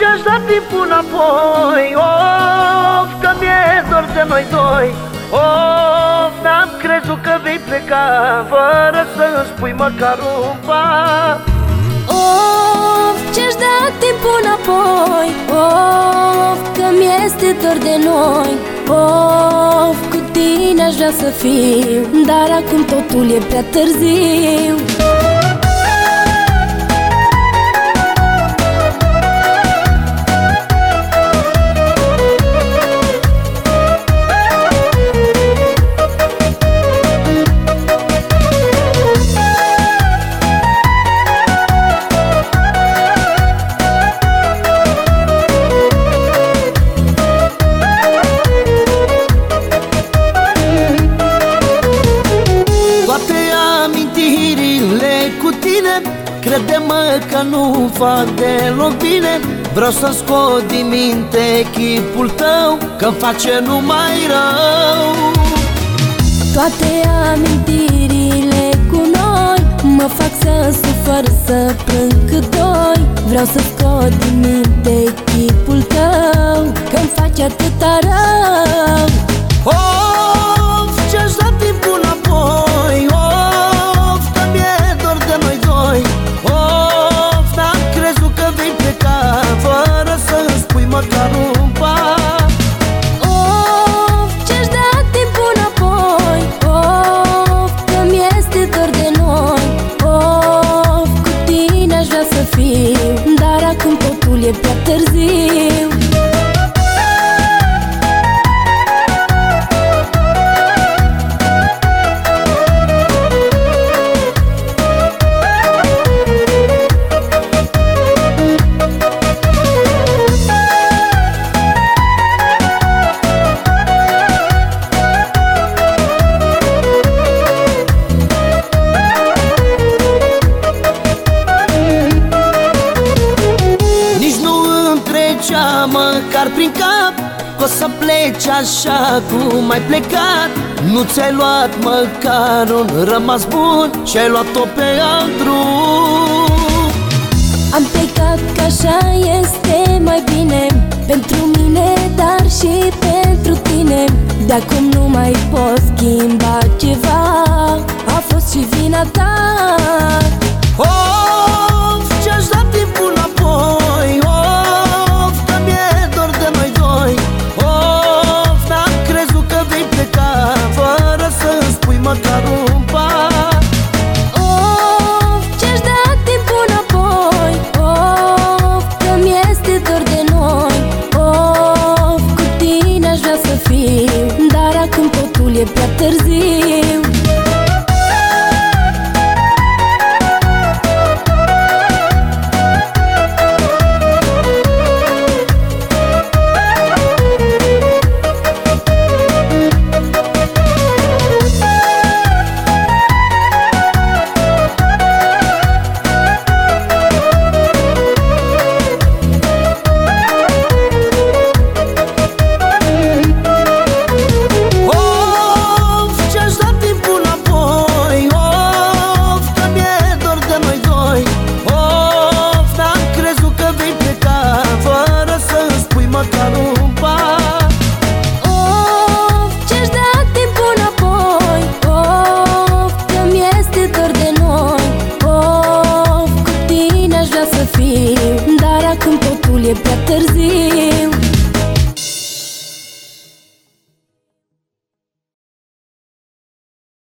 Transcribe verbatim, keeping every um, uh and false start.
ce-aș da timpul înapoi. Of, că mi-e dor de noi doi. Of, n-am crezut că vei pleca fără să-mi spui măcar un pas. Of, ce-aș da timpul înapoi. Of, că mi-este dor de noi. Of, cu tine aș vrea să fiu, dar acum totul e prea târziu. Cu tine, crede-mă că nu fac deloc bine. Vreau să scot din minte chipul tău, că-mi face numai rău. Toate amintirile cu noi mă fac să sufăr, să plâng cât doi. Vreau să scot din minte chipul tău, că-mi face atâta rău. Of, ce-aș da timpul înapoi. Of, că mi-e dor de noi doi. Of, n-am crezut că vei pleca fără să-mi spui măcar un pas. Of, ce-aș da timpul înapoi. Of, că mi-este dor de noi. Of, cu tine aș vrea să fiu, dar acum totul e prea târziu. Măcar prin cap că o să pleci așa cum ai plecat. Nu ți-ai luat măcar un rămas bun și ai luat-o pe alt drum. Am plecat că așa este mai bine pentru mine, dar și pentru tine. De acum nu mai pot schimba ceva, a fost și vina ta. Of, ce-aș da timpul înapoi. Of, că mi-e dor de noi doi. Of, n-am crezut că vei pleca fără să-mi spui măcar un pas. Of, ce-aș da timpul înapoi. Of, că mi-este dor de noi. Of, cu tine aș vrea să fiu, dar acum totul e prea târziu. Măcar un pas. Of, ce-aș da timpul înapoi. Of, că mi-este dor de noi. Of, cu tine aș vrea să fiu, dar acum totul e prea târziu.